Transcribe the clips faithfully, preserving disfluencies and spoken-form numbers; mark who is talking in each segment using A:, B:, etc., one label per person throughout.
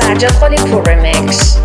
A: فرجاد خالی پور ریمیکس.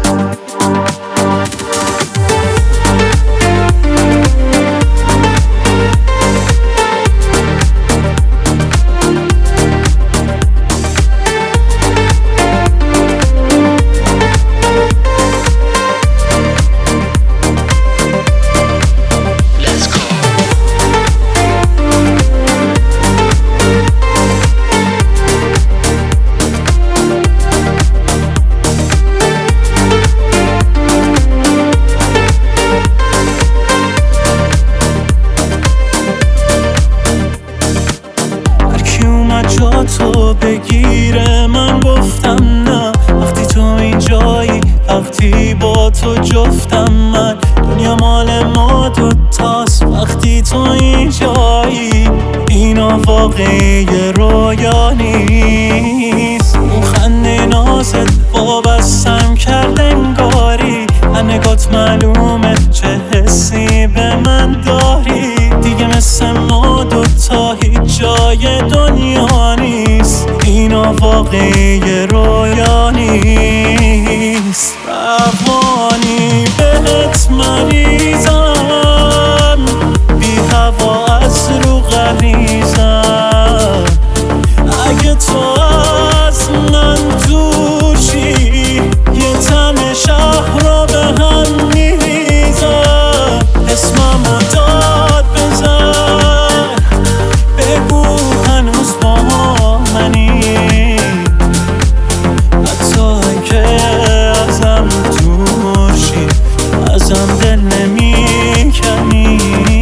B: جا تو بگیره من گفتم نه، وقتی تو اینجایی، وقتی با تو جفتم من، دنیا مال ما دوتاست وقتی تو اینجایی، اینا واقعی رویا نیست. اون خنده نازت وابستم کرد انگاری، هر نگات معلومه چه حسی به من داری، دیگه مثل ما دوتا هیچ جای دنیا نیست، اینا واقعی رویا نیست. روانی بهت مریضم، بی هوا از رو غریزم، اگه تو از من دوشی یه تن شهر رو به هم میریزم، اسممو داد بزن، بگو هنوز با منی، حتی که ازم دوشی ازم دل نمیکنی.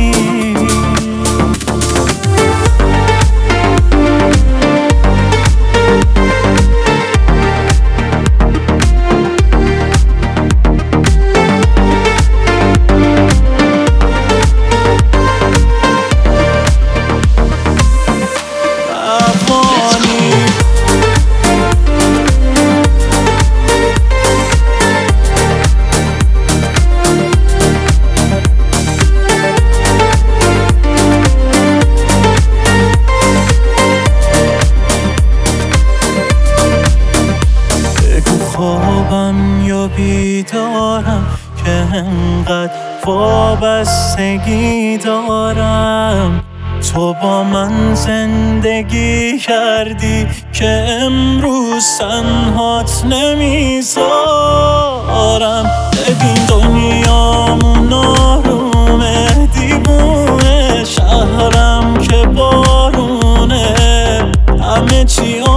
B: خوابم یا بیدارم که انقدر وابستگی دارم، تو با من زندگی کردی که امروز تنهات نمیذارم. ببین دنیامون آرومه، دیوونه شهرم که بارونه، همه چی